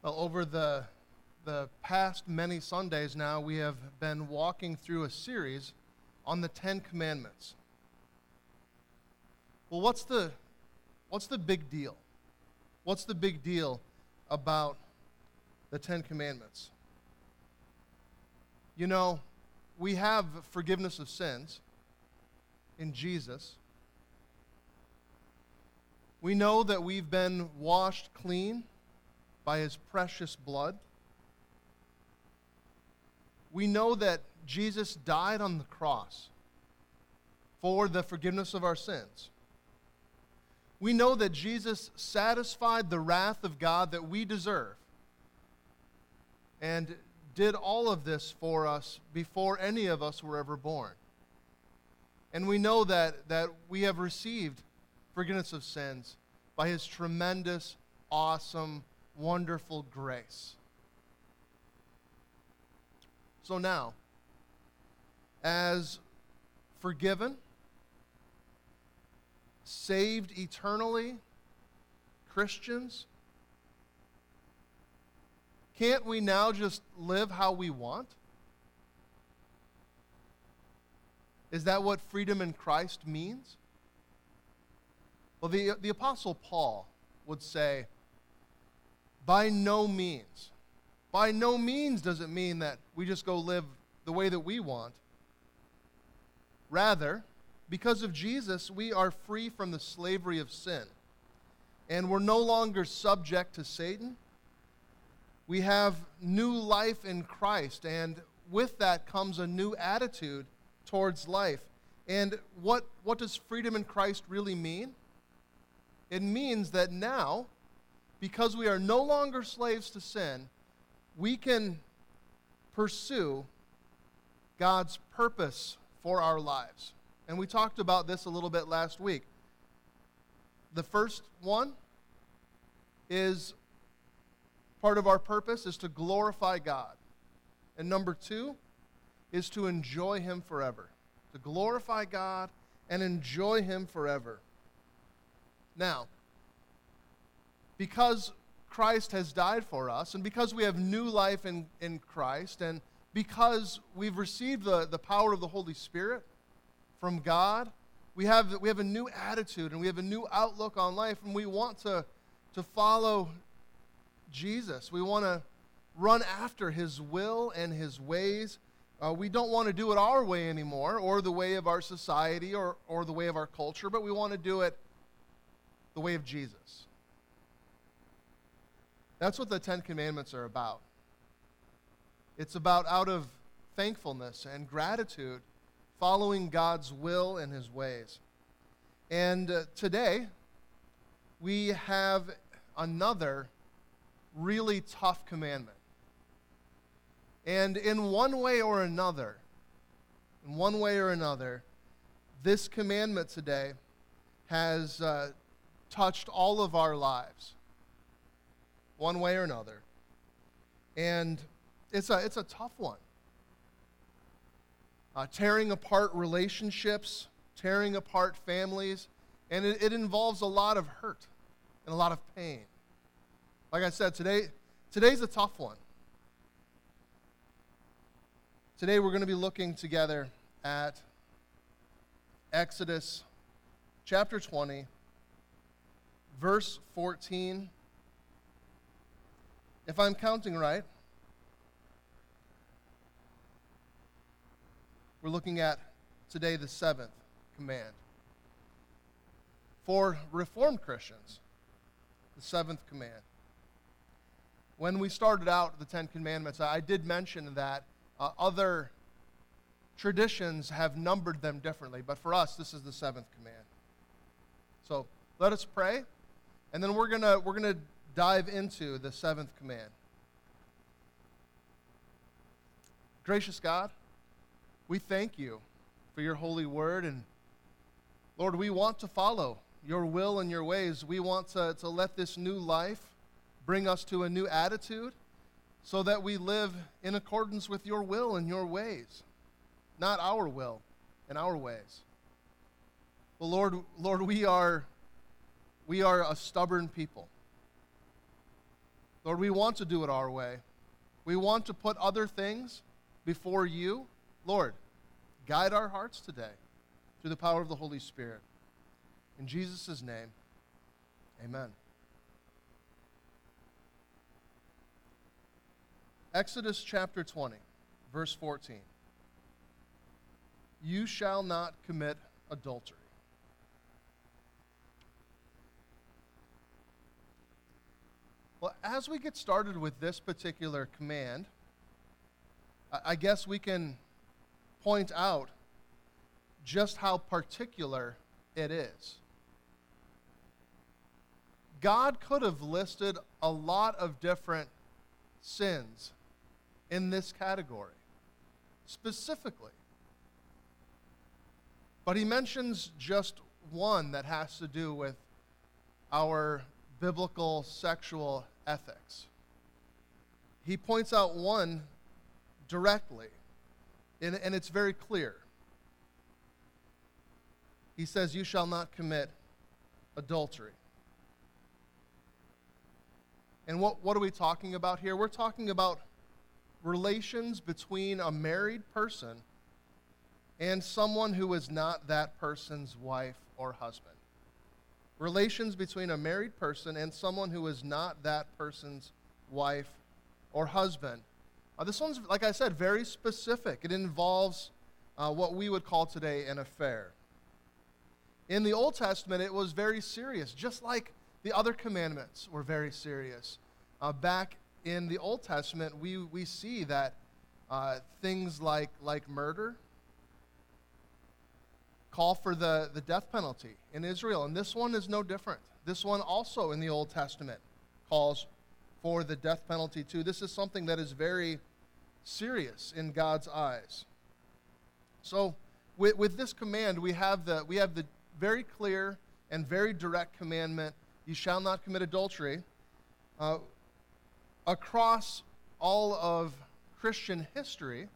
Well, over the past many Sundays now, we have been walking through a series on the Ten Commandments. Well, what's the big deal? What's the big deal about the Ten Commandments? You know, we have forgiveness of sins in Jesus. We know that we've been washed clean by His precious blood. We know that Jesus died on the cross for the forgiveness of our sins. We know that Jesus satisfied the wrath of God that we deserve and did all of this for us before any of us were ever born. And we know that we have received forgiveness of sins by His tremendous, awesome, wonderful grace. So now, as forgiven, saved eternally Christians, can't we now just live how we want? Is that what freedom in Christ means? Well, the Apostle Paul would say, by no means does it mean that we just go live the way that we want. Rather, because of Jesus, we are free from the slavery of sin. And we're no longer subject to Satan. We have new life in Christ, and with that comes a new attitude towards life. And what does freedom in Christ really mean? It means that now, because we are no longer slaves to sin, we can pursue God's purpose for our lives. And we talked about this a little bit last week. The first one is part of our purpose is to glorify God. And number two is to enjoy Him forever. To glorify God and enjoy Him forever. Now, because Christ has died for us, and because we have new life in Christ, and because we've received the power of the Holy Spirit from God, we have a new attitude and we have a new outlook on life, and we want to follow Jesus. We want to run after His will and His ways. We don't want to do it our way anymore, or the way of our society, or the way of our culture, but we want to do it the way of Jesus. That's what the Ten Commandments are about. It's about, out of thankfulness and gratitude, following God's will and His ways. And today, we have another really tough commandment. And in one way or another, this commandment today has touched all of our lives, one way or another. And it's a tough one. Tearing apart relationships, tearing apart families, and it involves a lot of hurt and a lot of pain. Like I said, today's a tough one. Today we're going to be looking together at Exodus chapter 20, verse 14. If I'm counting right, we're looking at today the seventh command. For Reformed Christians, the seventh command. When we started out the Ten Commandments, I did mention that other traditions have numbered them differently, but for us, this is the seventh command. So let us pray, and then we're gonna dive into the seventh command. Gracious God, we thank You for Your holy word, and Lord, we want to follow Your will and Your ways. We want to let this new life bring us to a new attitude so that we live in accordance with Your will and Your ways, not our will and our ways. Well, Lord, we are a stubborn people. Lord, we want to do it our way. We want to put other things before you. Lord, guide our hearts today through the power of the Holy Spirit. In Jesus' name, amen. Exodus chapter 20, verse 14. You shall not commit adultery. Well, as we get started with this particular command, I guess we can point out just how particular it is. God could have listed a lot of different sins in this category, specifically. But he mentions just one that has to do with our biblical sexual ethics. He points out one directly, and it's very clear. He says, you shall not commit adultery. And what are we talking about here? We're talking about relations between a married person and someone who is not that person's wife or husband. Relations between a married person and someone who is not that person's wife or husband. This one's, like I said, very specific. It involves what we would call today an affair. In the Old Testament, it was very serious, just like the other commandments were very serious. Back in the Old Testament, we see that things like murder call for the death penalty in Israel, and this one is no different. This one also in the Old Testament calls for the death penalty too. This is something that is very serious in God's eyes. So with this command, we have the very clear and very direct commandment, you shall not commit adultery. Across all of Christian history,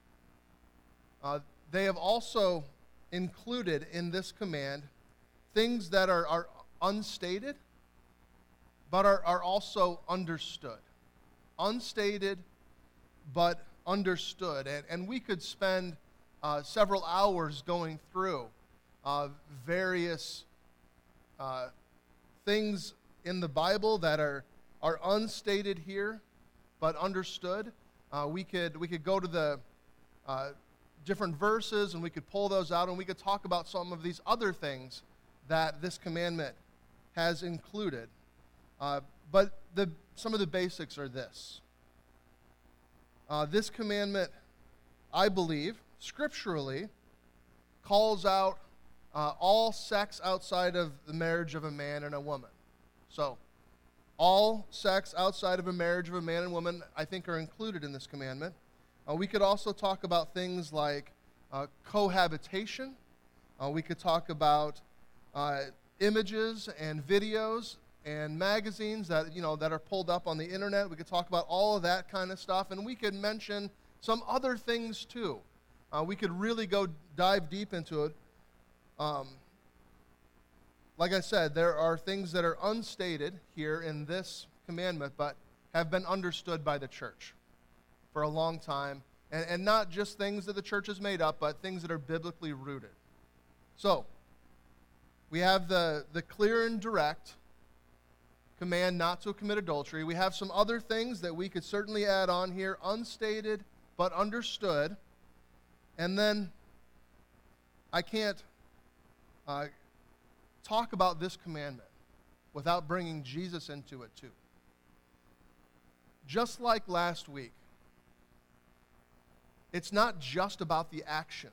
they have also included in this command things that are unstated, but are also understood. Unstated, but understood. And we could spend several hours going through various things in the Bible that are unstated here, but understood. We could go to the different verses, and we could pull those out, and we could talk about some of these other things that this commandment has included. But some of the basics are this. This commandment, I believe, scripturally, calls out all sex outside of the marriage of a man and a woman. So, all sex outside of a marriage of a man and woman, I think, are included in this commandment. We could also talk about things like cohabitation. We could talk about images and videos and magazines that are pulled up on the internet. We could talk about all of that kind of stuff, and we could mention some other things too. We could really dive deep into it. Like I said, there are things that are unstated here in this commandment, but have been understood by the church for a long time, and not just things that the church has made up, but things that are biblically rooted. So, we have the clear and direct command not to commit adultery. We have some other things that we could certainly add on here, unstated but understood. And then I can't talk about this commandment without bringing Jesus into it too. Just like last week, it's not just about the action.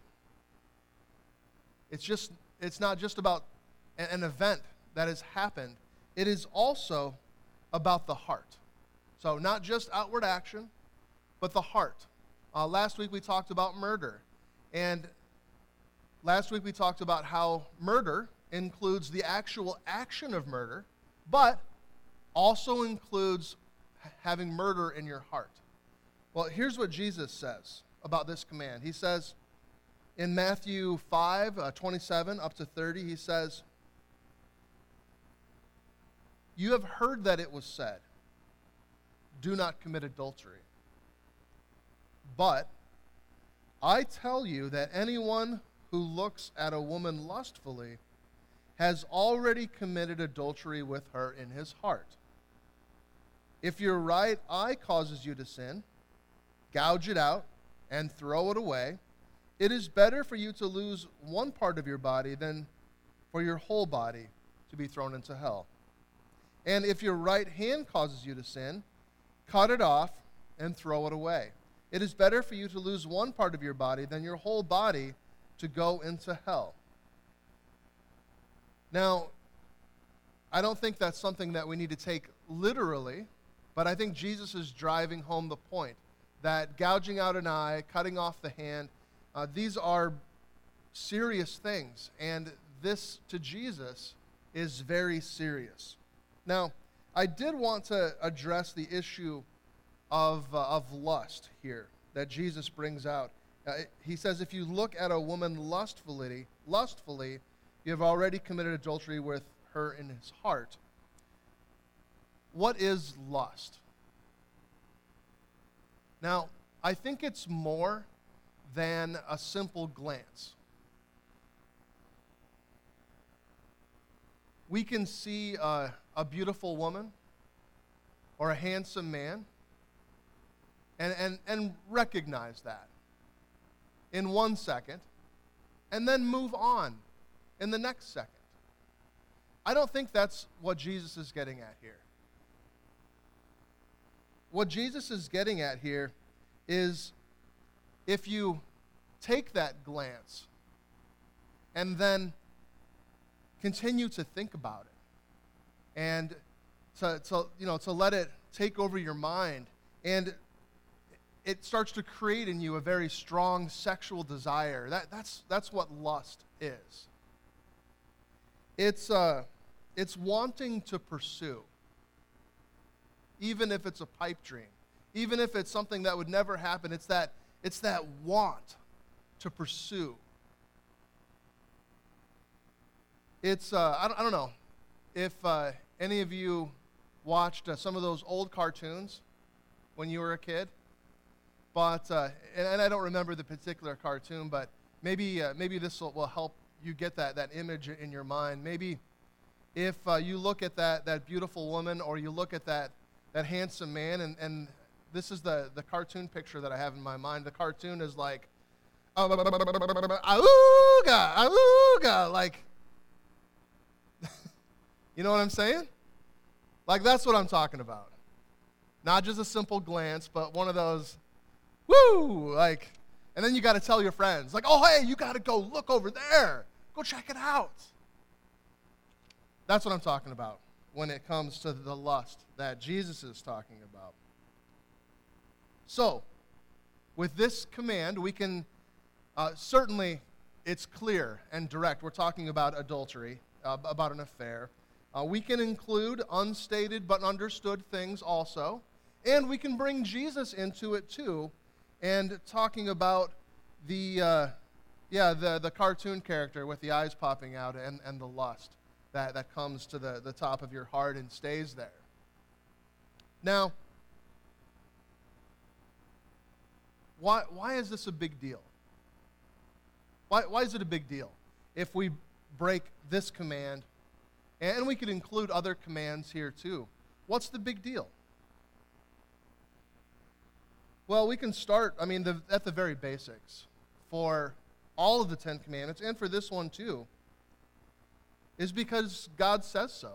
It's not just about an event that has happened. It is also about the heart. So not just outward action, but the heart. Last week we talked about murder. And last week we talked about how murder includes the actual action of murder, but also includes having murder in your heart. Well, here's what Jesus says about this command. He says in Matthew 5:27 up to 30, he says, "You have heard that it was said, do not commit adultery. But I tell you that anyone who looks at a woman lustfully has already committed adultery with her in his heart. If your right eye causes you to sin, gouge it out and throw it away. It is better for you to lose one part of your body than for your whole body to be thrown into hell. And if your right hand causes you to sin, cut it off and throw it away. It is better for you to lose one part of your body than your whole body to go into hell. Now, I don't think that's something that we need to take literally, but I think Jesus is driving home the point that gouging out an eye, cutting off the hand, these are serious things, and this to Jesus is very serious. Now, I did want to address the issue of lust here that Jesus brings out. He says, if you look at a woman lustfully, you have already committed adultery with her in his heart. What is lust? Now, I think it's more than a simple glance. We can see a beautiful woman or a handsome man and recognize that in 1 second and then move on in the next second. I don't think that's what Jesus is getting at here. What Jesus is getting at here is if you take that glance and then continue to think about it and to let it take over your mind, and it starts to create in you a very strong sexual desire. That's what lust is. It's wanting to pursue, even if it's a pipe dream, even if it's something that would never happen. It's that want to pursue. It's I don't know if any of you watched some of those old cartoons when you were a kid, but and I don't remember the particular cartoon, but maybe this will help you get that image in your mind. Maybe if you look at that beautiful woman, or you look at that handsome man, and this is the cartoon picture that I have in my mind. The cartoon is like, auga, auga, like, you know what I'm saying? Like, that's what I'm talking about. Not just a simple glance, but one of those, woo, like, and then you got to tell your friends, like, oh, hey, you got to go look over there. Go check it out. That's what I'm talking about when it comes to the lust that Jesus is talking about. So, with this command, we can certainly, it's clear and direct. We're talking about adultery, about an affair. We can include unstated but understood things also, and we can bring Jesus into it too, and talking about the cartoon character with the eyes popping out and the lust that comes to the top of your heart and stays there. Now, why is this a big deal? Why is it a big deal if we break this command? And we could include other commands here too. What's the big deal? Well, we can start, at the very basics. For all of the 10 Commandments, and for this one too, is because God says so.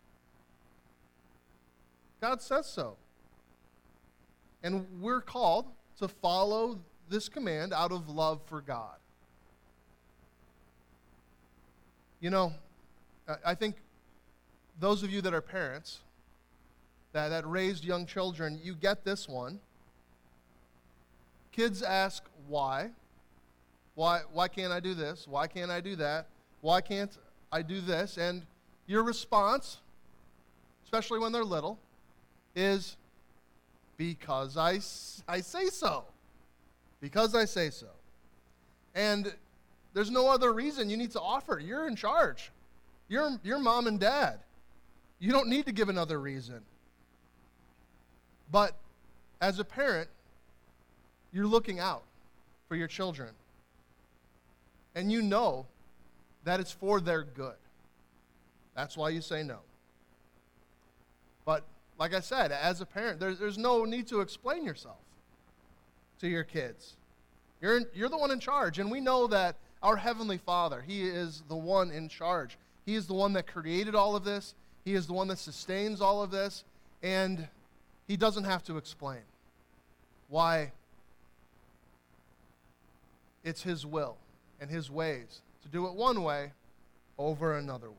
God says so. And we're called to follow this command out of love for God. You know, I think those of you that are parents, that raised young children, you get this one. Kids ask why. Why can't I do this? Why can't I do that? Why can't I do this? And your response, especially when they're little, is because I say so. Because I say so. And there's no other reason you need to offer. You're in charge. You're mom and dad. You don't need to give another reason. But as a parent, you're looking out for your children. And you know that it's for their good. That's why you say no. But like I said, as a parent, there's no need to explain yourself to your kids. You're the one in charge. And we know that our Heavenly Father, He is the one in charge. He is the one that created all of this. He is the one that sustains all of this. And He doesn't have to explain why it's His will and His ways to do it one way over another way.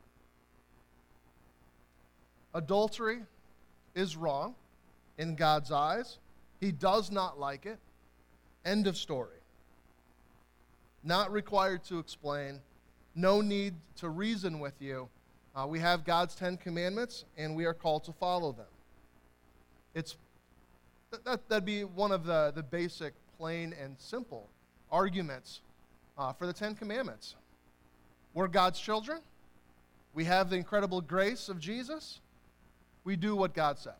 Adultery is wrong in God's eyes. He does not like it. End of story. Not required to explain. No need to reason with you. We have God's 10 Commandments, and we are called to follow them. That'd be one of the basic, plain, and simple arguments for the 10 Commandments. We're God's children. We have the incredible grace of Jesus. We do what God says.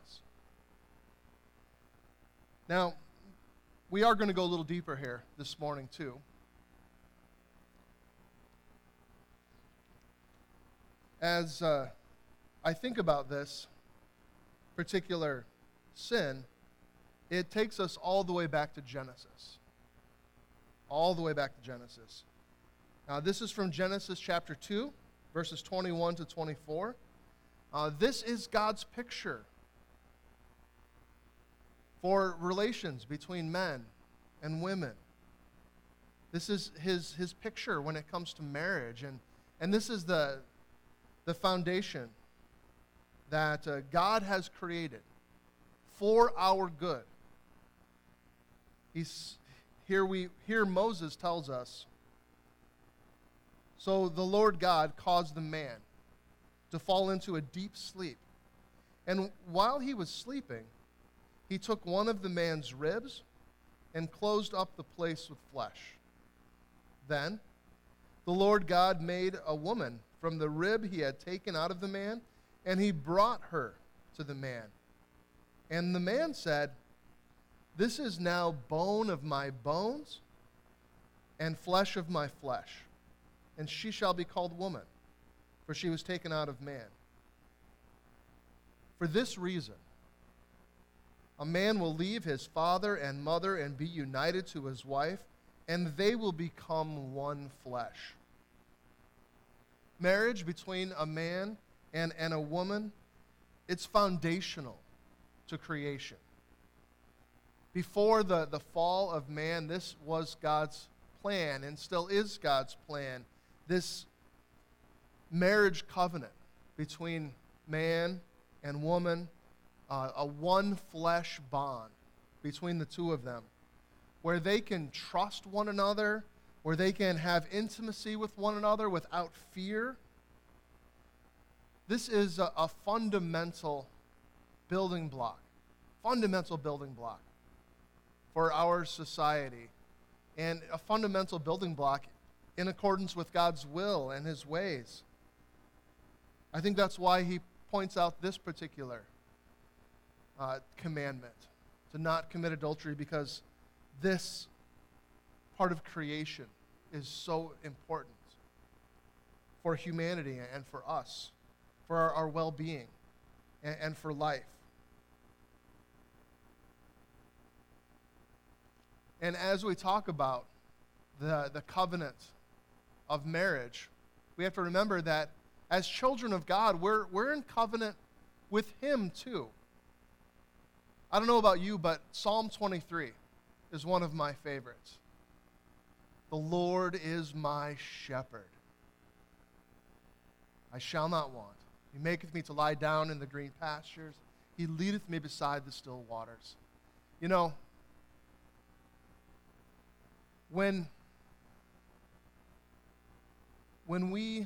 Now, we are going to go a little deeper here this morning, too. As I think about this particular sin, it takes us all the way back to Genesis. All the way back to Genesis. Now, this is from Genesis chapter 2, verses 21 to 24. This is God's picture for relations between men and women. This is his picture when it comes to marriage. And this is the foundation that God has created for our good. Here Moses tells us, so the Lord God caused the man to fall into a deep sleep. And while he was sleeping, he took one of the man's ribs and closed up the place with flesh. Then the Lord God made a woman from the rib he had taken out of the man, and he brought her to the man. And the man said, "This is now bone of my bones and flesh of my flesh, and she shall be called woman, for she was taken out of man. For this reason, a man will leave his father and mother and be united to his wife, and they will become one flesh." Marriage between a man and a woman, it's foundational to creation. Before the fall of man, this was God's plan and still is God's plan. This marriage covenant between man and woman, a one flesh bond between the two of them, where they can trust one another, where they can have intimacy with one another without fear. This is a fundamental building block for our society, and a fundamental building block in accordance with God's will and His ways. I think that's why He points out this particular commandment, to not commit adultery, because this part of creation is so important for humanity and for us, for our well-being and for life. And as we talk about the covenant of marriage, we have to remember that as children of God, we're in covenant with Him too. I don't know about you, but Psalm 23 is one of my favorites. The Lord is my shepherd. I shall not want. He maketh me to lie down in the green pastures. He leadeth me beside the still waters. You know, when we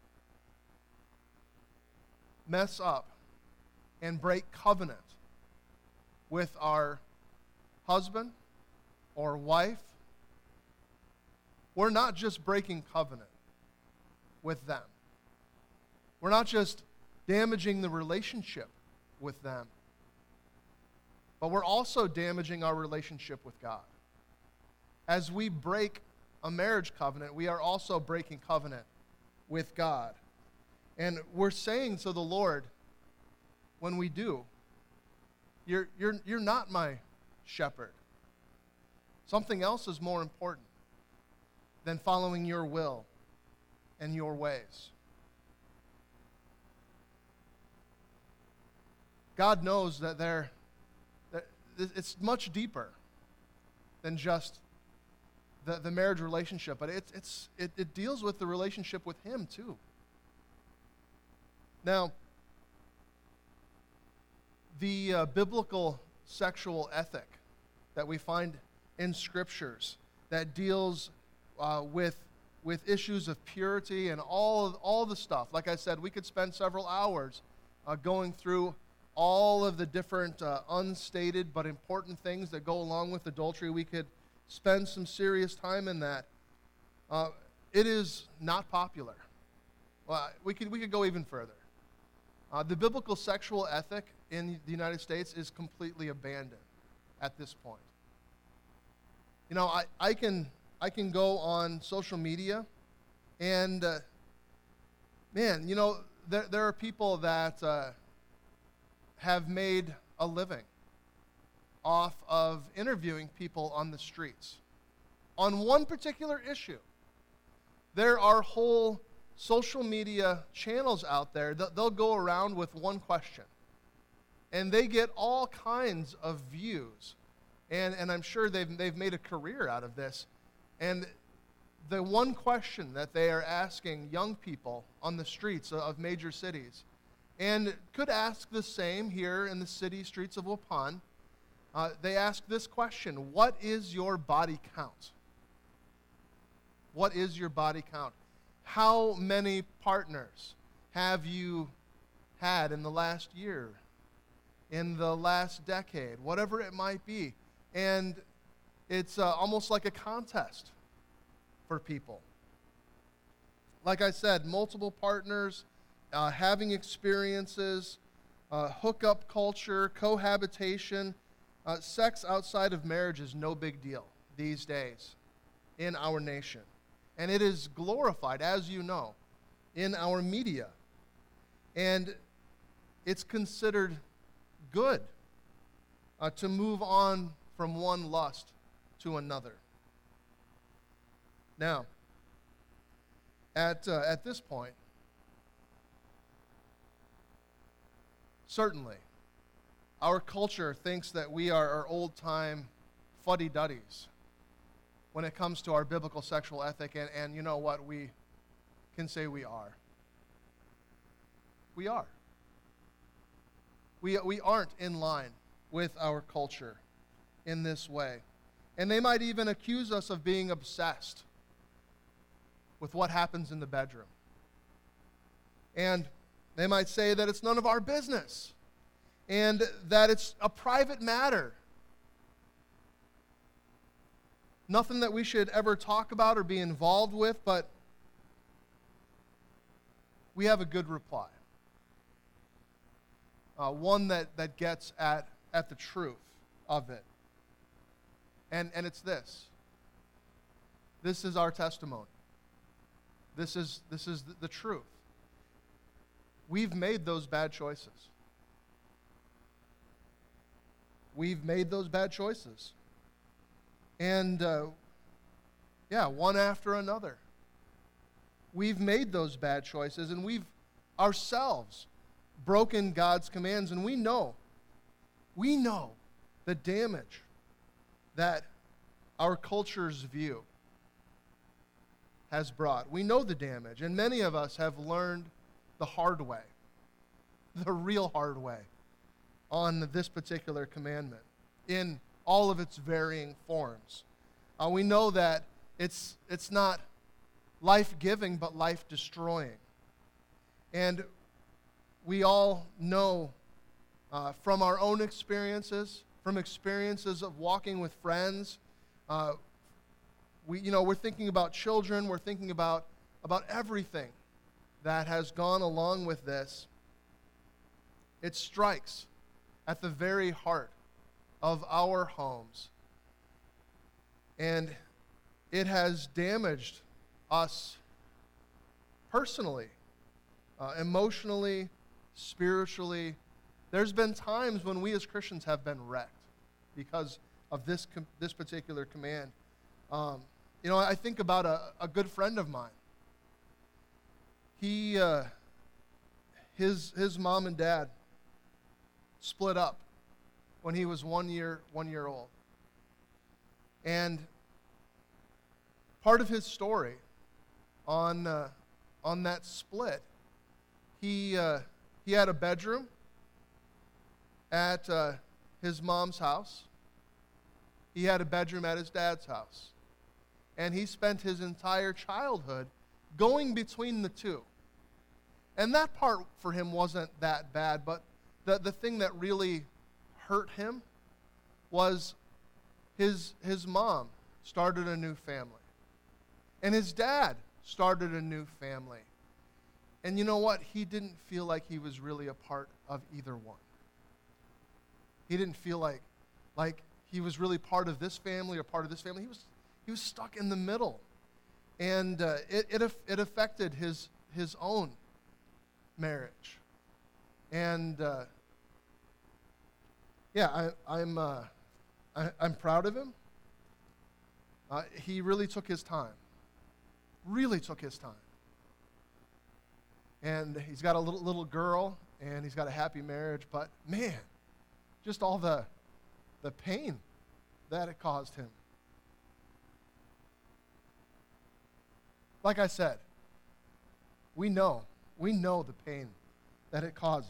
mess up and break covenant with our husband or wife, we're not just breaking covenant with them. We're not just damaging the relationship with them. but we're also damaging our relationship with God. As we break a marriage covenant, we are also breaking covenant with God. And we're saying to the Lord, when we do, you're not my shepherd. Something else is more important than following your will and your ways. God knows that it's much deeper than just the marriage relationship, but it deals with the relationship with Him too. Now, the biblical sexual ethic that we find in Scriptures that deals with issues of purity and all the stuff. Like I said, we could spend several hours going through all of the different unstated but important things that go along with adultery. We could spend some serious time in that. It is not popular. Well, we could go even further. The biblical sexual ethic in the United States is completely abandoned at this point. You know, I can go on social media, and man, you know, there are people that have made a living off of interviewing people on the streets on one particular issue. There are whole social media channels out there that they'll go around with one question, and they get all kinds of views, and I'm sure they've made a career out of this. And the one question that they are asking young people on the streets of major cities, and could ask the same here in the city streets of Waupun, they ask this question: what is your body count? What is your body count? How many partners have you had in the last year, in the last decade, whatever it might be? And it's almost like a contest for people. Like I said, multiple partners, having experiences, hookup culture, cohabitation. Sex outside of marriage is no big deal these days in our nation. And it is glorified, as you know, in our media. And it's considered good to move on from one lust to another. Now, at this point, certainly, our culture thinks that we are our old-time fuddy-duddies when it comes to our biblical sexual ethic, and you know what? We can say we are. We are. We aren't in line with our culture in this way. And they might even accuse us of being obsessed with what happens in the bedroom. And they might say that it's none of our business and that it's a private matter. Nothing that we should ever talk about or be involved with, but we have a good reply. One that gets at the truth of it. And it's this. This is our testimony. This is the truth. We've made those bad choices. We've made those bad choices. And, one after another. We've made those bad choices, and we've ourselves broken God's commands, and we know the damage that our culture's view has brought. We know the damage, and many of us have learned the hard way, the real hard way, on this particular commandment in all of its varying forms. We know that it's not life-giving, but life-destroying. And we all know from our own experiences, from experiences of walking with friends, we're thinking about children, we're thinking about everything that has gone along with this. It strikes at the very heart of our homes. And it has damaged us personally, emotionally, spiritually. There's been times when we as Christians have been wrecked because of this particular command. I think about a good friend of mine. His mom and dad split up when he was 1 year old. And part of his story on that split, he had a bedroom at his mom's house. He had a bedroom at his dad's house. And he spent his entire childhood going between the two. And that part for him wasn't that bad, but the thing that really hurt him was his mom started a new family. And his dad started a new family. And you know what? He didn't feel like he was really a part of either one. He didn't feel like he was really part of this family or part of this family. He was stuck in the middle. And it affected his own marriage. And I'm proud of him. He really took his time. And he's got a little girl, and he's got a happy marriage. But man, just all the pain that it caused him. Like I said, we know the pain that it causes.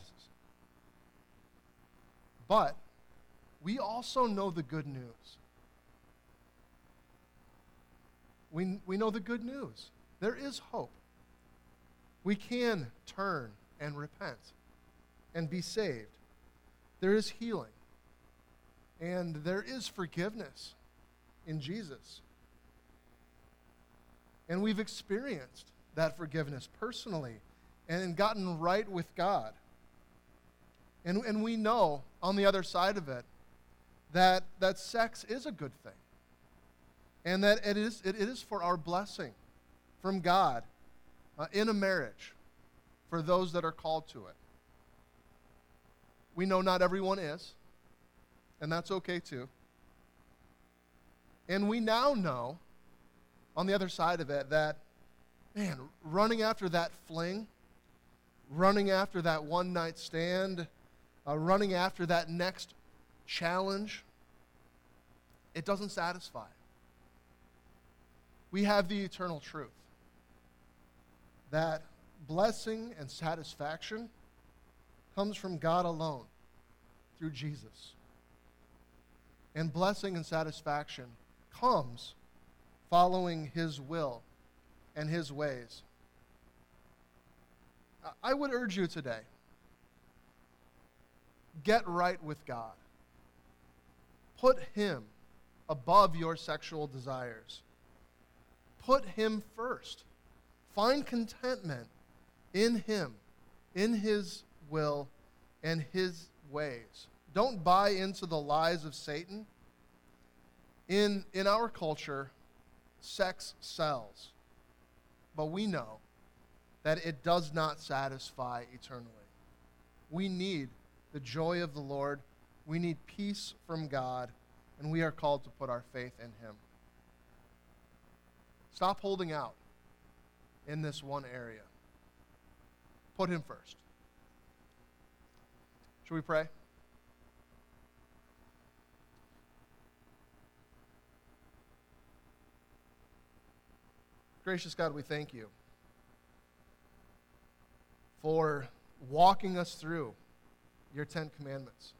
But we also know the good news. We know the good news. There is hope. We can turn and repent and be saved. There is healing. And there is forgiveness in Jesus. And we've experienced that forgiveness personally and gotten right with God. And we know on the other side of it that sex is a good thing. And that it is for our blessing from God in a marriage for those that are called to it. We know not everyone is, and that's okay too. And we now know on the other side of it that, man, running after that fling, running after that one-night stand, running after that next challenge, it doesn't satisfy. We have the eternal truth that blessing and satisfaction comes from God alone through Jesus. And blessing and satisfaction comes following His will and His ways. I would urge you today, get right with God. Put Him above your sexual desires. Put Him first. Find contentment in Him, in His will and His ways. Don't buy into the lies of Satan. In our culture, sex sells. But we know that it does not satisfy eternally. We need the joy of the Lord. We need peace from God, and we are called to put our faith in Him. Stop holding out in this one area. Put Him first. Should we pray? Gracious God, we thank You for walking us through Your 10 Commandments.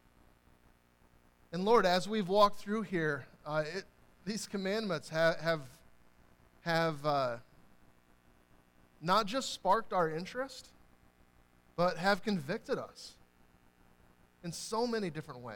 And Lord, as we've walked through here, these commandments have not just sparked our interest, but have convicted us in so many different ways.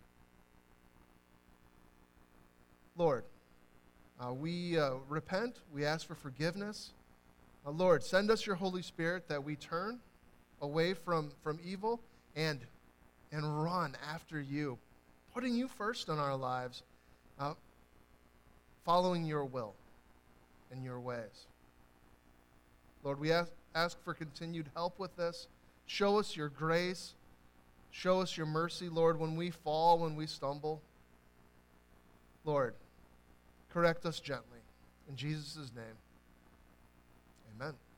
Lord, we repent. We ask for forgiveness. Lord, send us Your Holy Spirit that we turn away from evil and run after You. putting you first in our lives, following your will and your ways. Lord, we ask for continued help with this. Show us your grace. Show us your mercy, Lord, when we fall, when we stumble. Lord, correct us gently. In Jesus' name, amen.